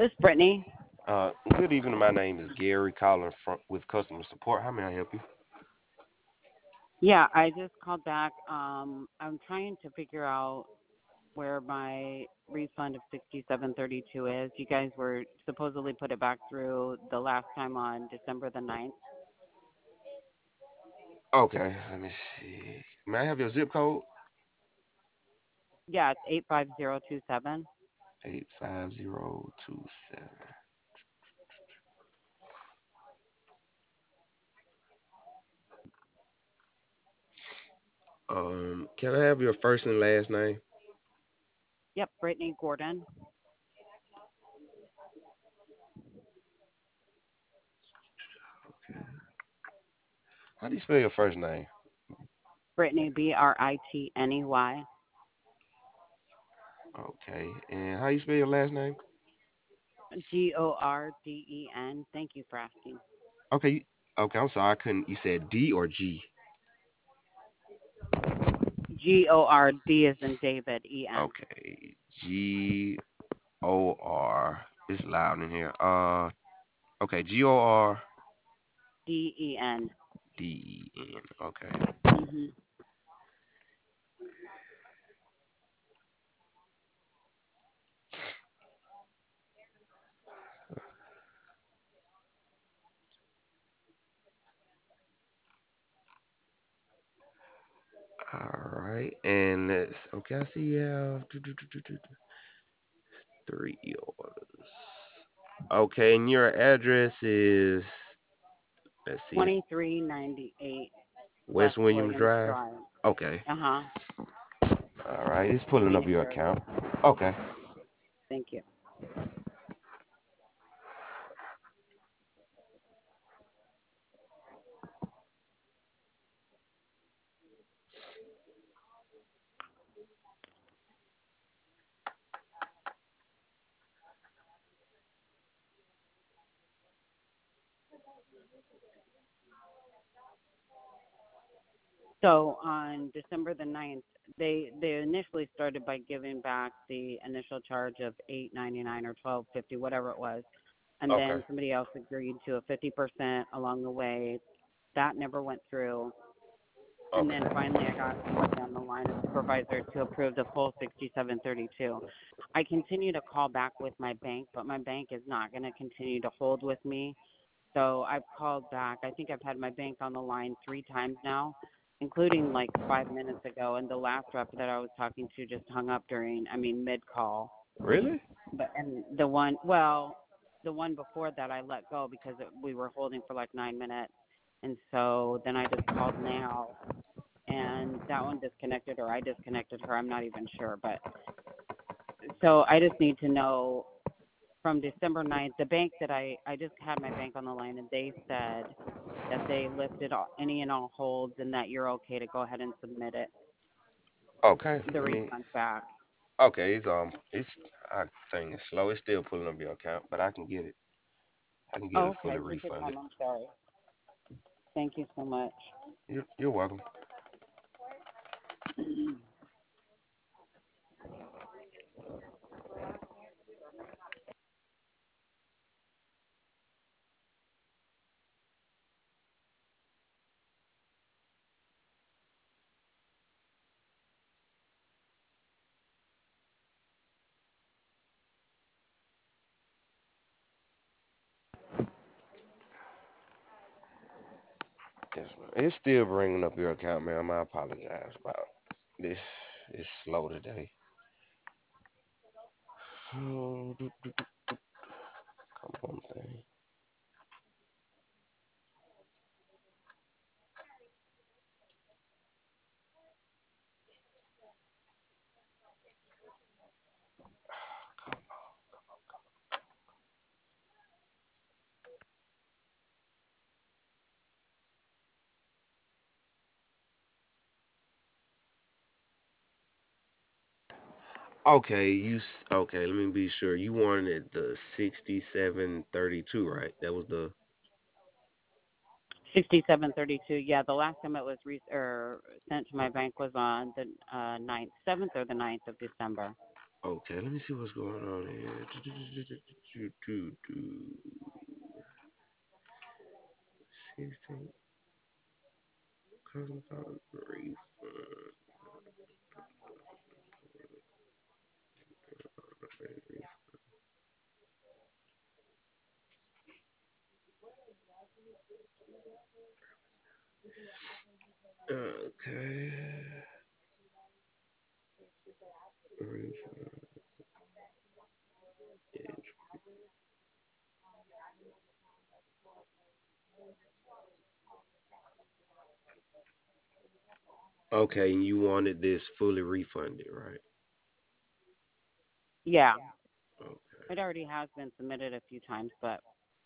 This is Brittany. Good evening. My name is Gary calling from with customer support. How may I help you? Yeah, I just called back. I'm trying to figure out where my refund of 6732 is. You guys were supposedly put it back through the last time on December the 9th. Okay, let me see. May I have your zip code? Yeah, it's 85027. 85027. Can I have your first and last name? Yep, Brittany Gordon. Okay. How do you spell your first name? Brittany, Britney. Okay. And how you spell your last name? Gorden. Thank you for asking. Okay. Okay. I'm sorry. I couldn't. You said D or G? Gord is in David, En. Okay. Gor. It's loud in here. Okay. Gor. Den. Den. Okay. Mm-hmm. All right, and let's okay. I see you have three orders. Okay, and your address is let's see, 2398 West West Williams Williams Drive. Drive. Okay, Uh-huh. all right, it's pulling up Phoenix, your account. Arizona. Okay, Thank you. So on December the 9th, they initially started by giving back the initial charge of 8.99 or 12.50, whatever it was, and okay, then somebody else agreed to a 50% along the way. That never went through. And then okay, finally, I got somebody on the line, a supervisor, to approve the full 6732. I continue to call back with my bank, but my bank is not going to continue to hold with me. So I've called back. I think I've had my bank on the line 3 times now, including like 5 minutes ago. And the last rep that I was talking to just hung up mid call. really? But and the one, well, the one before that I let go because we were holding for like 9 minutes. And so then I just called now, and that one disconnected, or I disconnected her. I'm not even sure. But so I just need to know from December 9th, the bank that I just had my bank on the line, and they said that they lifted any and all holds and that you're okay to go ahead and submit it, Okay, the let me. refund back. Okay, it's I think it's slow. It's still pulling up your account, but I can get it. I can get Oh, it fully okay. Take your refunded. time. I'm sorry. Thank you so much. You're welcome. Yes, ma'am. It's still bringing up your account, ma'am. I apologize about this. It's slow today. Oh, come on, thing. Okay, okay. Let me be sure. You wanted the 6732, right? That was the 6732. Yeah, the last time it was sent to my bank was on the 9th, 7th or the 9th of December. Okay, let me see what's going on here. 16 cosmetology refund. Okay. Refund. Okay, and you wanted this fully refunded, right? Yeah, Okay. it already has been submitted a few times, but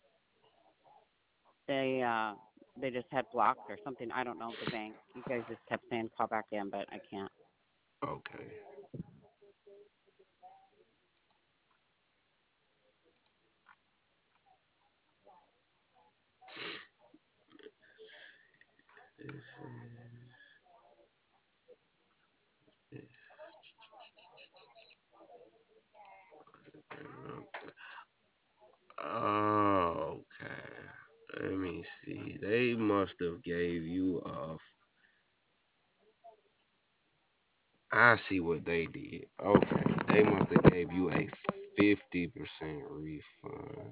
they uh they just had blocked or something. I don't know the bank. You guys just kept saying call back in, but I can't. Okay. Oh, okay. Let me see. They must have gave you a. I see what they did. Okay, they must have gave you a 50% refund.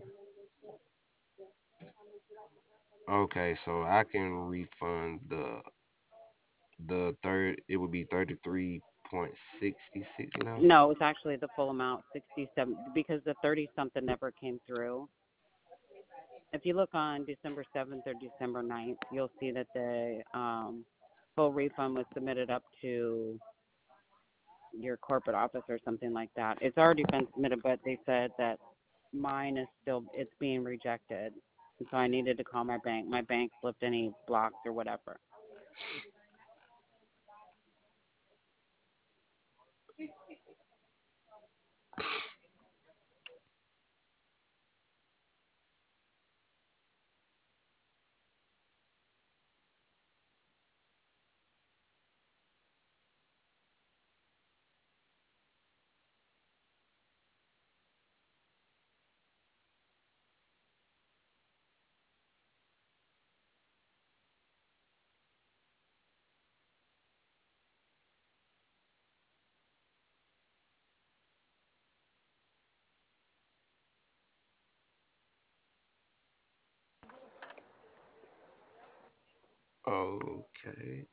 Okay, so I can refund the third. It would be 33.66 now. No, it's actually the full amount, 67, because the 30 something never came through. If you look on December 7th or December 9th, you'll see that the full refund was submitted up to your corporate office or something like that. It's already been submitted, but they said that mine is still, it's being rejected. And so I needed to call my bank. My bank flipped any blocks or whatever. Okay.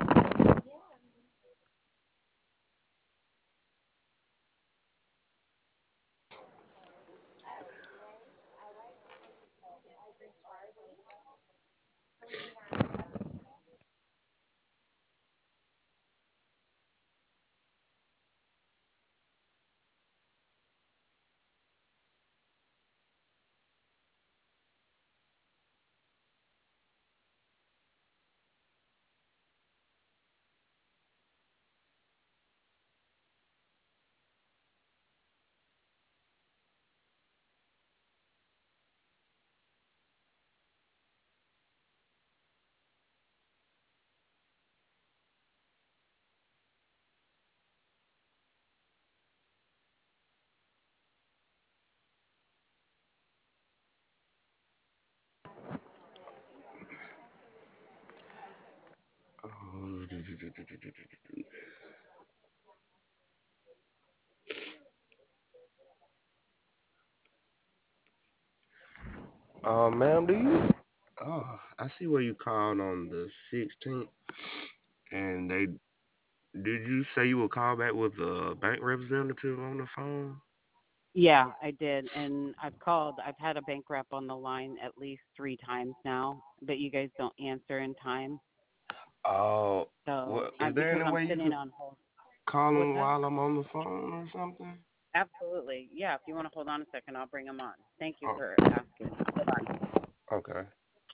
Ma'am, do you? Oh, I see where you called on the 16th, and they did you say you would call back with a bank representative on the phone? Yeah, I did. And I've had a bank rep on the line at least 3 times now, but you guys don't answer in time. Oh, So what is there because any I'm way you sitting could on hold. call What's them that? while I'm on the phone or something? Absolutely. Yeah, if you want to hold on a second, I'll bring them on. Thank you Oh, for asking. Hold on. okay.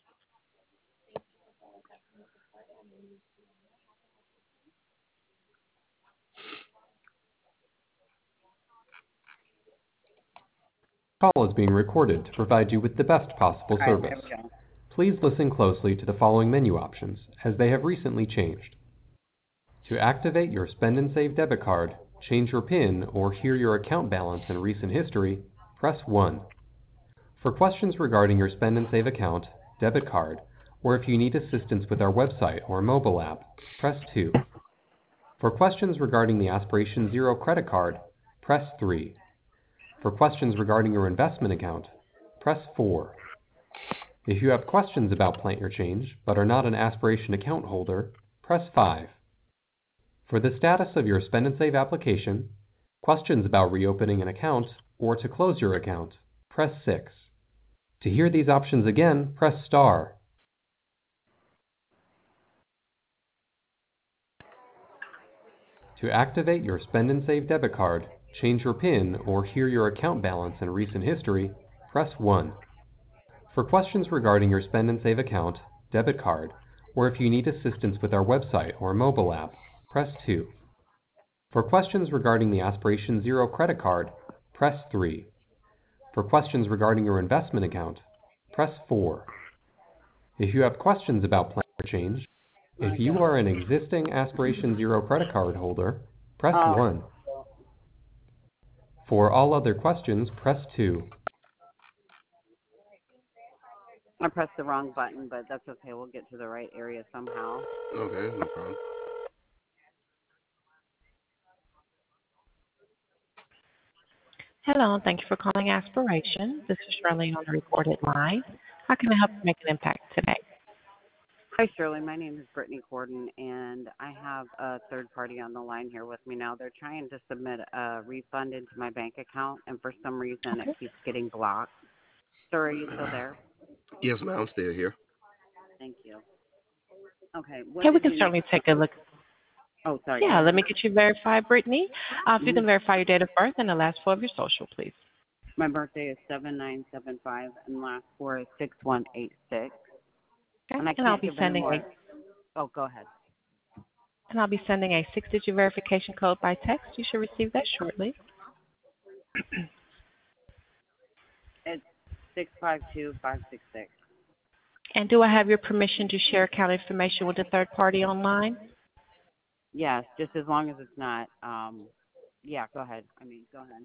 Call is being recorded to provide you with the best possible All right, there service. we go. Please listen closely to the following menu options, as they have recently changed. To activate your Spend and Save debit card, change your PIN, or hear your account balance and recent history, press 1. For questions regarding your Spend and Save account, debit card, or if you need assistance with our website or mobile app, press 2. For questions regarding the Aspiration Zero credit card, press 3. For questions regarding your investment account, press 4. If you have questions about Plant Your Change but are not an Aspiration account holder, press 5. For the status of your Spend and Save application, questions about reopening an account, or to close your account, press 6. To hear these options again, press star. To activate your Spend and Save debit card, change your PIN, or hear your account balance and recent history, press 1. For questions regarding your Spend and Save account, debit card, or if you need assistance with our website or mobile app, press 2. For questions regarding the Aspiration Zero credit card, press 3. For questions regarding your investment account, press 4. If you have questions about Plan Your Change, if you are an existing Aspiration Zero credit card holder, press 1. For all other questions, press 2. I pressed the wrong button, but that's okay. We'll get to the right area somehow. Okay, no problem. Hello, and thank you for calling Aspiration. This is Charlene on the recorded line. How can I help you make an impact today? Hi, Shirley. My name is Brittany Corden, and I have a third party on the line here with me now. They're trying to submit a refund into my bank account, and for some reason it keeps getting blocked. Sir, are you still there? Yes, ma'am, I'm still here. Thank you. Okay. Yeah, we can certainly take a look. Oh, sorry. Yeah, let me get you verified, Brittany. If you can verify your date of birth and the last four of your social, please. My birthday is 7975, and last four is 6186. Okay. And I can't I'll be give any sending more. Oh, go ahead. I'll be sending a 6-digit verification code by text. You should receive that shortly. It's 652566. And do I have your permission to share account information with a third party online? Yes, just as long as it's not. Yeah, go ahead. Go ahead.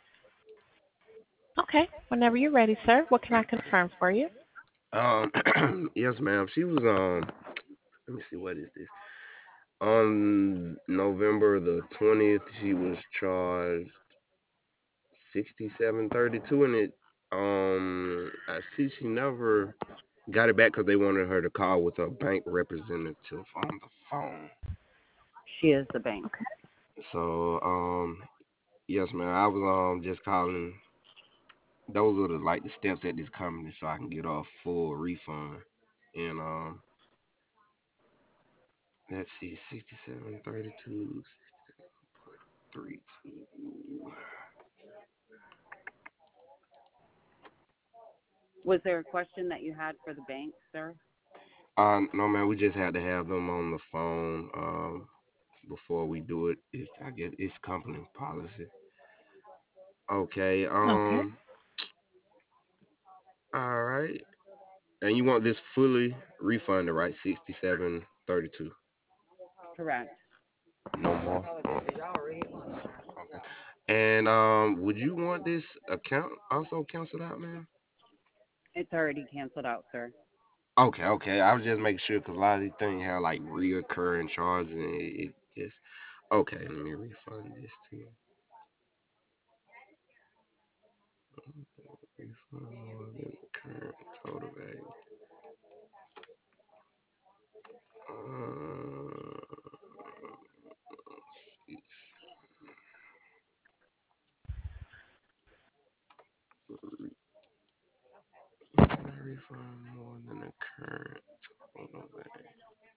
Okay. Whenever you're ready, sir. What can I confirm for you? Yes, ma'am. She was let me see, what is this? On November the 20th, she was charged 6732, and I see she never got it back because they wanted her to call with a bank representative on the phone. She is the bank. Okay. So yes, ma'am. I was just calling. Those are the steps at this company so I can get a full refund. And let's see, 6732 32. Was there a question that you had for the bank, sir? No, man. We just had to have them on the phone before we do it. I guess it's company policy. Okay. Okay. All right. And you want this fully refunded, right? 6732. Correct. No more. Okay. And would you want this account also canceled out, man? It's already canceled out, sir. Okay. I was just making sure because a lot of these things have like reoccurring charges, and it just okay. Let me refund this to you. Refund more than the current total value. Refund more than the current total value.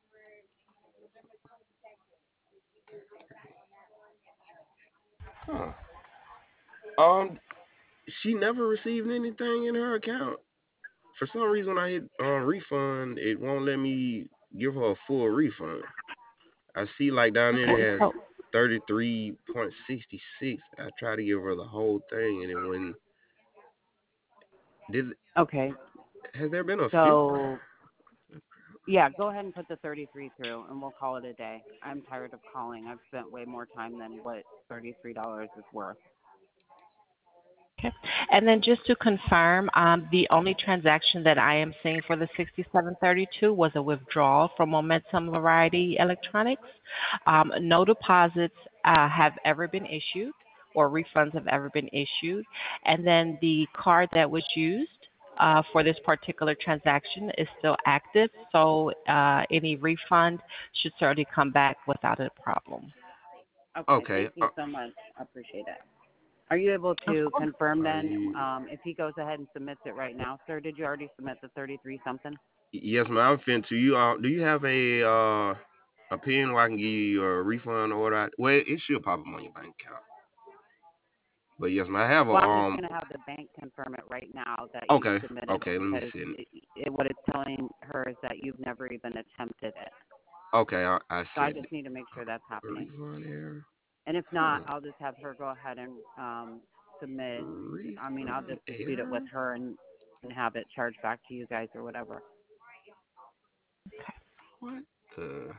Huh. She never received anything in her account. For some reason, when I hit refund, it won't let me give her a full refund. I see like down there Okay. it has So 33.66. I try to give her the whole thing, and it wouldn't. Okay. Has there been a fifth? So, Yeah, go ahead and put the 33 through, and we'll call it a day. I'm tired of calling. I've spent way more time than what $33 is worth. Okay. And then just to confirm, the only transaction that I am seeing for the 6732 was a withdrawal from Momentum Variety Electronics. No deposits have ever been issued or refunds have ever been issued. And then the card that was used for this particular transaction is still active, so any refund should certainly come back without a problem. Okay, Okay. thank you so much. I appreciate it. Are you able Of to course. confirm Are then you? if he goes ahead and submits it right now, sir? Did you already submit the 33 something? Yes, ma'am. I'm finna you. Do you have a pen where I can give you a refund order? Well, it should pop up on your bank account. But yes, ma'am. I have a Well, I'm just going to have the bank confirm it right now that you Okay. submitted Okay. it Let me because see. what it's telling her is that you've never even attempted it. Okay. I So I said just need to make sure that's happening. refund error. And if not, Huh. I'll just have her go ahead and submit. I mean, I'll Refund just dispute it with error. her and have it charged back to you guys or whatever. What the?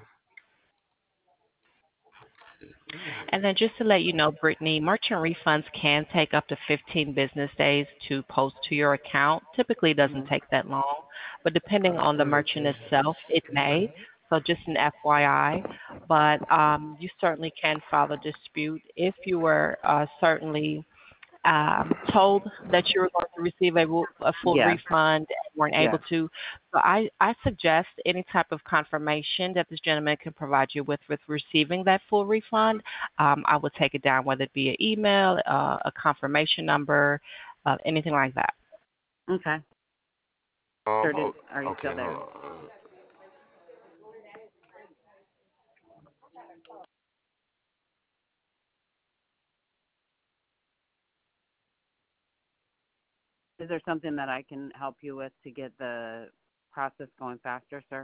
And then just to let you know, Brittany, merchant refunds can take up to 15 business days to post to your account. Typically, it doesn't Hmm. take that long, but depending on the merchant Okay. itself, it may. So just an FYI. But you certainly can file a dispute if you were certainly told that you were going to receive a full Yes. refund and weren't able Yes. to. So I suggest any type of confirmation that this gentleman can provide you with receiving that full refund. I would take it down, whether it be an email, a confirmation number, anything like that. Okay. Sir, Hold. are you Okay. still Hold there? on. Is there something that I can help you with to get the process going faster, sir?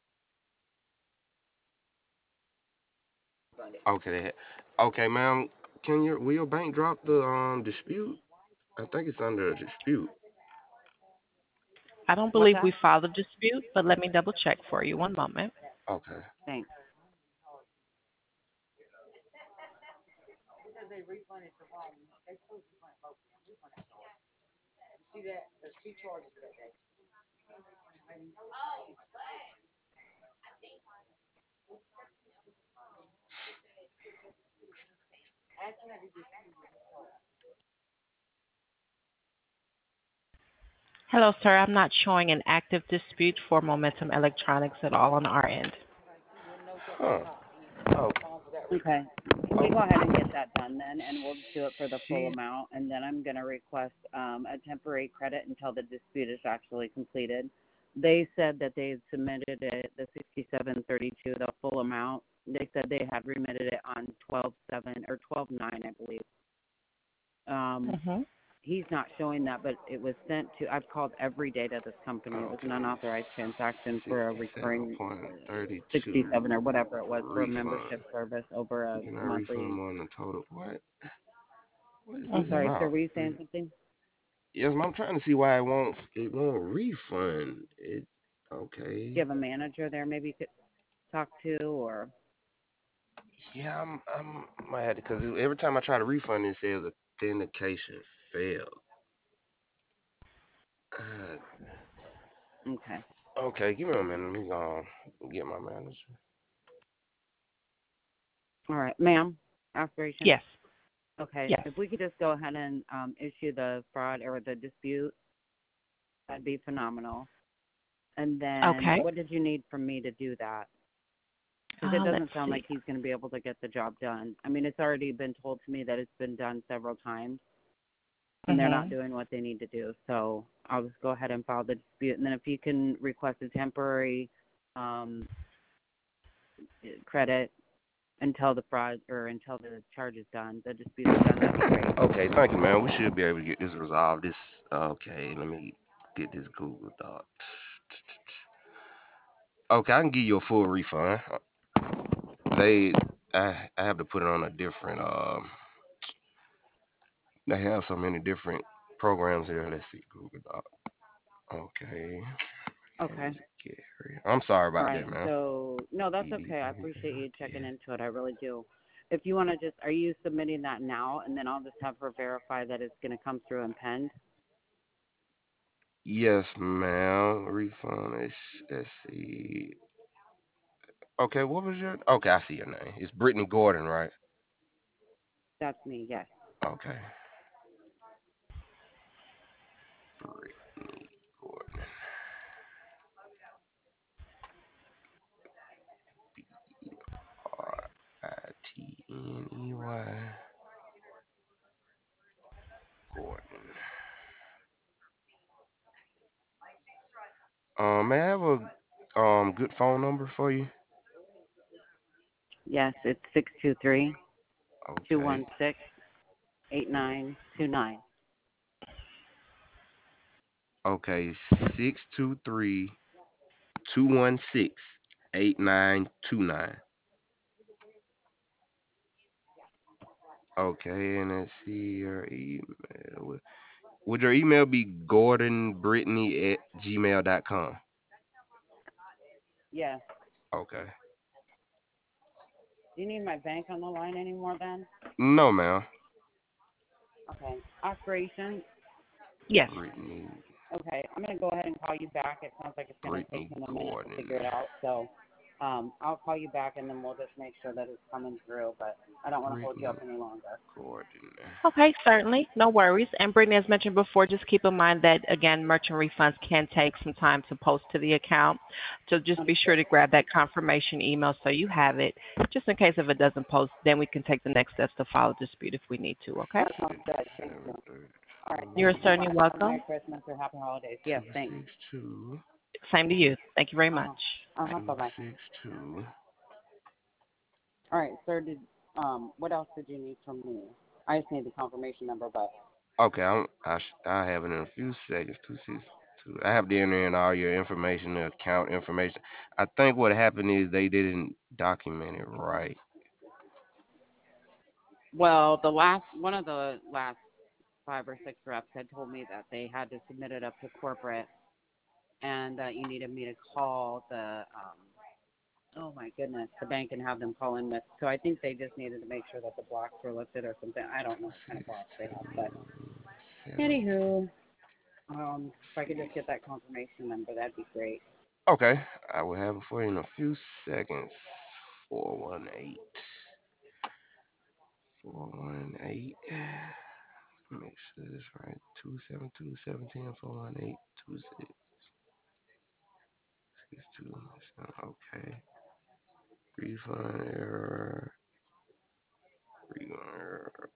Okay. Okay, ma'am. Will your bank drop the dispute? I think it's under a dispute. I don't What's believe that? we filed a dispute, but let me double check for you. One moment. Okay. Thanks. Hello, sir. I'm not showing an active dispute for Momentum Electronics at all on our end. Huh. Oh. Okay. Can we go ahead and get that done then, and we'll just do it for the full She. amount, and then I'm going to request a temporary credit until the dispute is actually completed. They said that they had submitted it, the 6732, the full amount. They said they had remitted it on 12/7 or 12/9, I believe. Um, Mm-hmm. he's not showing that, but it was sent to. I've called every day to this company. It was an Okay. unauthorized transaction for a Sixty-seven recurring point 67 or thirty-two whatever it was for a refund. membership service over a You cannot refund monthly. more than the total. What? What is I'm this Mm-hmm. sorry, sir. about? Were you saying something? Yes, ma'am. I'm trying to see why it won't refund. Do you Okay. have a manager there maybe you could talk to, or Yeah, I'm mad because every time I try to refund, it says authentication failed. God. okay? Okay, give me a minute. Let me go get my manager. All right, ma'am. Aspiration. Yes. Okay, Yes. if we could just go ahead and issue the fraud or the dispute, that'd be phenomenal. And then, Okay. what did you need from me to do that? Because it Let's doesn't sound see. like he's going to be able to get the job done. I mean, it's already been told to me that it's been done several times, and they're not Mm-hmm. doing what they need to do. So I'll just go ahead and file the dispute, and then if you can request a temporary um, credit until the fraud or until the charge is done, the dispute is done, that'd be great. Okay, thank you, man. We should be able to get this resolved. Okay, let me get this Google Doc. Okay, I can give you a full refund. They, I have to put it on a different. They have so many different programs here. Let's see, Google Doc. Okay, Okay. Gary. I'm sorry All about right. that, man. So no, that's okay. I appreciate you checking into it. I really do. If you want to just, are you submitting that now, and then I'll just have her verify that it's going to come through and penned? Yes, ma'am. Refund. Let's see. Okay, what was your? Okay, I see your name. It's Brittany Gordon, right? That's me. Yes. Okay. Brittany Gordon. Ritney Gordon. May I have a good phone number for you? Yes, it's 623 Okay. 216 8929. Okay. 623-216-8929. Okay, and let's see your email. Would your email be gordonbrittany@gmail.com? Yes. Okay. Do you need my bank on the line anymore then? No, ma'am. Okay. Operation. Yes. Brittany Okay. I'm going to go ahead and call you back. It sounds like it's going to take Brittany him a minute to figure Gordon. it out. So I'll call you back, and then we'll just make sure that it's coming through. But I don't want to hold you Brittany up any longer. Gordon. Okay, certainly. No worries. And Brittany, as mentioned before, just keep in mind that, again, merchant refunds can take some time to post to the account. So just be sure Understood. to grab that confirmation email so you have it. Just in case if it doesn't post, then we can take the next steps to file dispute if we need to, okay? That sounds good. Thank you. All right. Thank You're you so certainly much. Have a welcome. Merry Christmas or Happy Holidays. Yes. Thanks. 262 Same to you. Thank you very much. Bye-bye. 262. All right, sir. What else did you need from me? I just need the confirmation number, but Okay, I have it in a few seconds. 262. I have to enter in all your information, the account information. I think what happened is they didn't document it right. well, one of the last 5 or 6 reps had told me that they had to submit it up to corporate, and that you needed me to call the oh my goodness, the bank and have them call in with. So I think they just needed to make sure that the blocks were lifted or something. I don't know what kind of blocks they have, but 262. anywho, if I could just get that confirmation number, that'd be great. Okay, I will have it for you in a few seconds. 418. 418. Make sure this right. 272 17 418 Okay. Refund error. Refund error.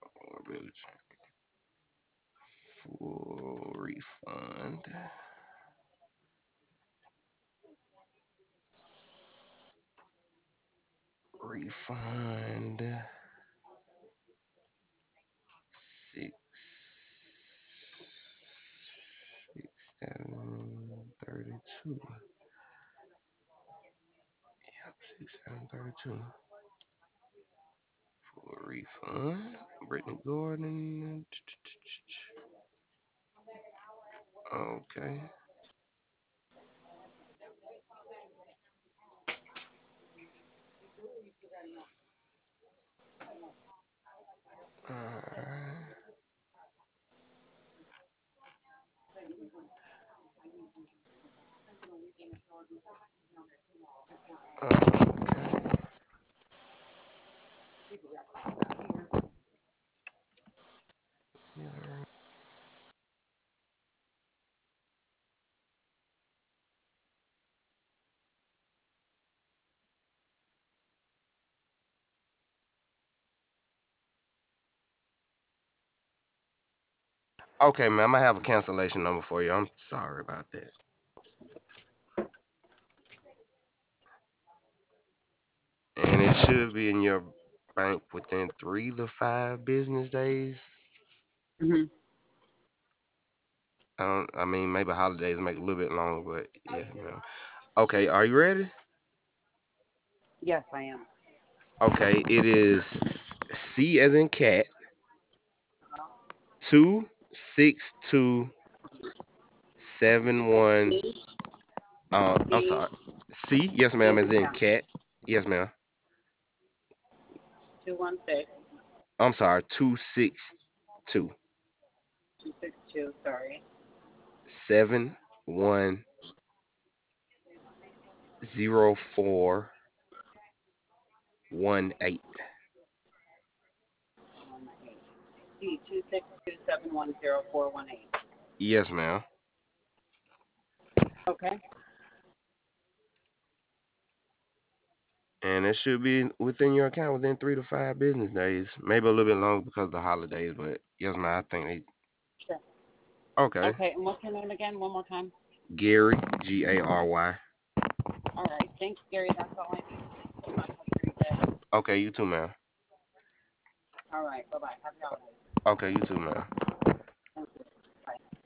Full refund. Refund. 6 732. Yep, 6732. For a refund. Brittany Gordon. Okay. Alright. Okay. Okay, ma'am. I have a cancellation number for you. I'm sorry about that. And it should be in your bank within 3 to 5 business days. Hmm. I mean, maybe holidays make it a little bit longer, but yeah, ma'am. Okay, are you ready? Yes, I am. Okay, it is C as in cat 26271 I'm C, sorry. C, yes, ma'am, as in yeah, cat. Yes, ma'am. 216 I'm sorry, 262 262. Sorry. 710418. 18. C 262710418. Yes, ma'am. Okay. And it should be within your account within 3 to 5 business days. Maybe a little bit longer because of the holidays, but yes, ma'am. I think they. Sure. Okay. Okay. And what's your name again? One more time. Gary, Gary. All right. Thanks, Gary. That's all I need. Have a great day. Okay, you too, ma'am. All right. Bye bye. Happy holidays. Okay, you too, ma'am.